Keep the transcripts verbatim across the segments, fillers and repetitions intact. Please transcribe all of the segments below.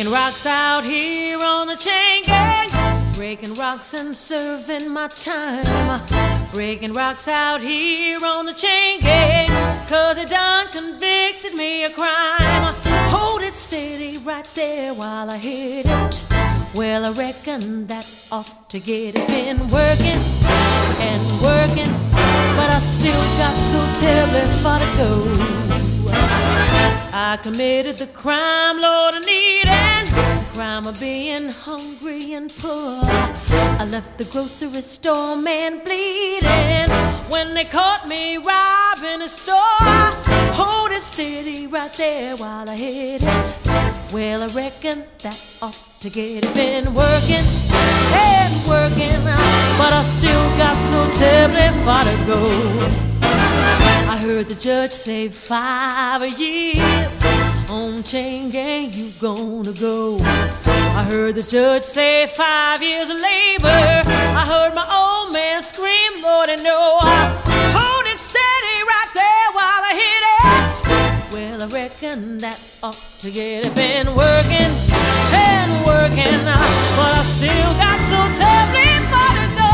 Breaking rocks out here on the chain gang. Breaking rocks and serving my time. Breaking rocks out here on the chain gang. Cause it done convicted me of crime. Hold it steady right there while I hit it. Well, I reckon that ought to get it. Been working and working, but I still got so terribly far to go. I committed the crime, Lord, I need it. The crime of being hungry and poor. I left the grocery store, man, bleeding. When they caught me robbing a store, hold it steady right there while I hit it. Well, I reckon that ought to get it. Been working and working, but I still got so terribly far to go. I heard the judge say five years on chain gang you gonna go. I heard the judge say five years of labor. I heard my old man scream, Lord, I know. Hold it steady right there while I hit it. Well, I reckon that ought to get it. Been working and working, but I still got so terribly far to go.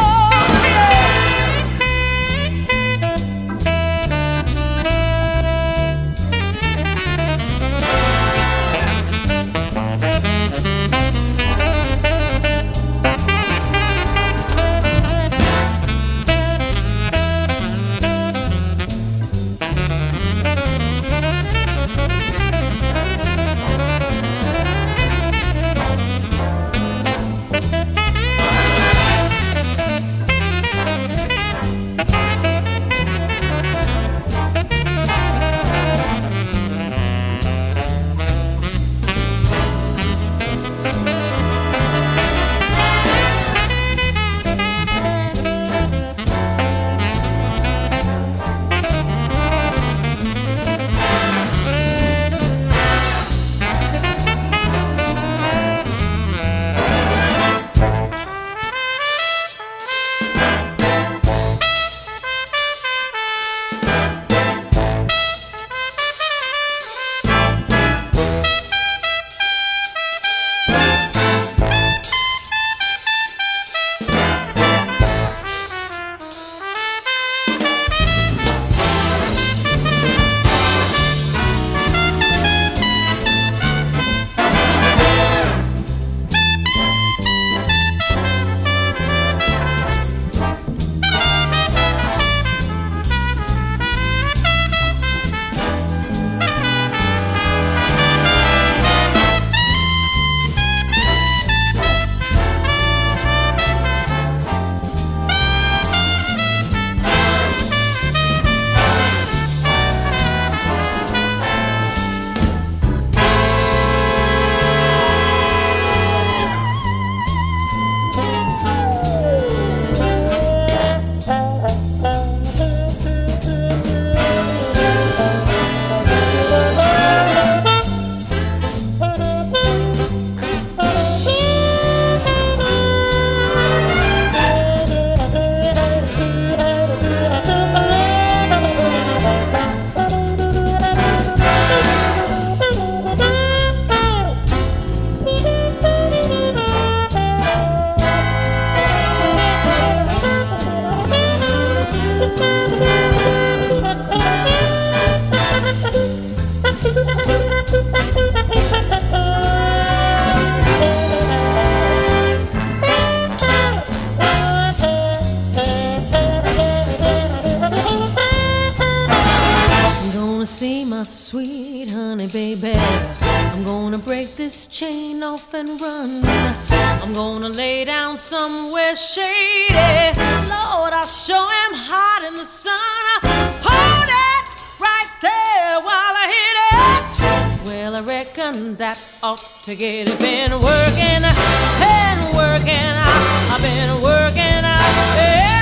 Sweet honey, baby, I'm gonna break this chain off and run. I'm gonna lay down somewhere shady. Lord, I sure am hot in the sun. Hold it right there while I hit it. Well, I reckon that ought to get it. Been working and working, I've been working. Yeah.